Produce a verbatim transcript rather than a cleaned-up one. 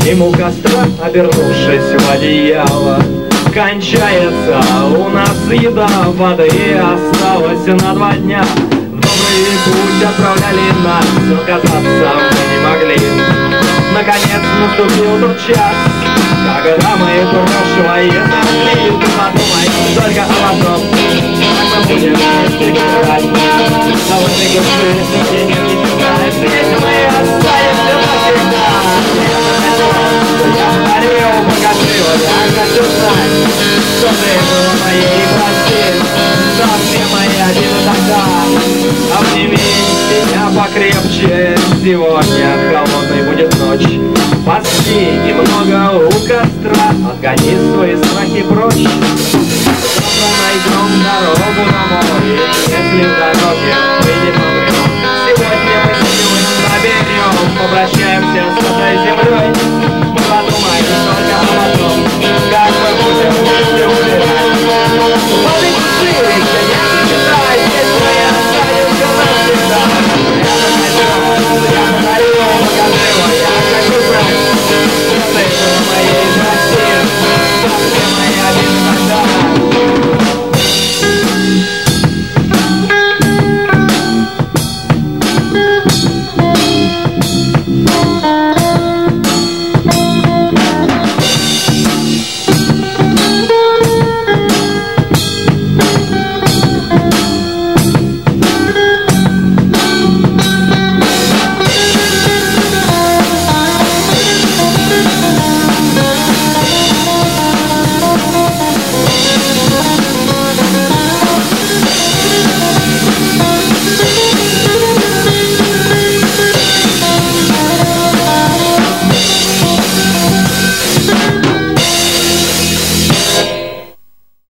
Сидим у костра, обернувшись в одеяло. Кончается у нас еда, воды осталось на два дня. В добрый путь отправляли нас, но казаться мы не могли. Наконец наступил тот час, когда мы прошлое нашли. Ты подумай только об одном, как мы будем вместе играть. На этой груши и не читаешь, здесь мы останемся навсегда. Я говорил, покажи, вот я хочу знать, что ты был в моей прости. За все мои обиды тогда, обними меня покрепче. Сегодня холодной будет ночь. Поспи немного у костра, отгони свои страхи прочь. Завтра найдем дорогу домой, если в дороге мы не помрем. Сегодня мы силы наберем, попрощаемся с этой землей.